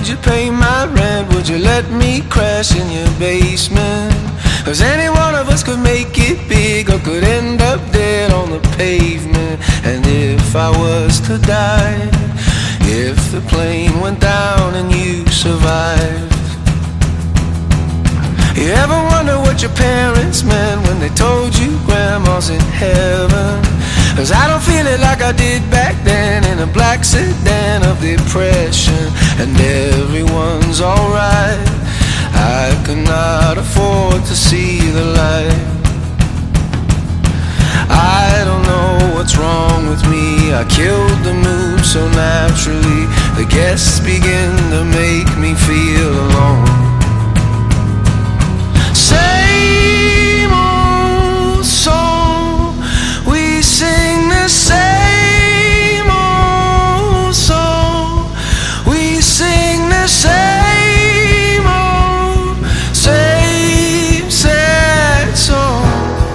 would you pay my rent? Would you let me crash in your basement? 'Cause any one of us could make it big, or could end up dead on the pavement. And if I was to die, if the plane went down and you survived, you ever wonder what your parents meant when they told you grandma's in heaven? 'Cause I don't feel it like I did back then, in a black sedan of depression. And everyone's alright, I could not afford to see the light. I don't know what's wrong with me, I killed the mood so naturally. The guests begin to make me feel alone. Same old song, we sing the same old song, we sing the same old, same sad song.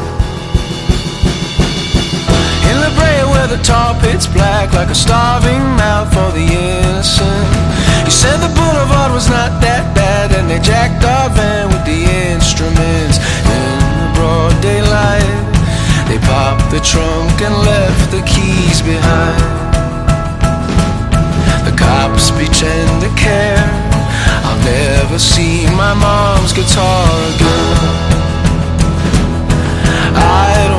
In La Brea where the tar pit's black like a starving mouth for the innocent, you said the boulevard was not that bad, and they jacked our van with the instruments. In the broad daylight, they popped the trunk and left the keys behind. The cops pretend to care, I'll never see my mom's guitar again. I don't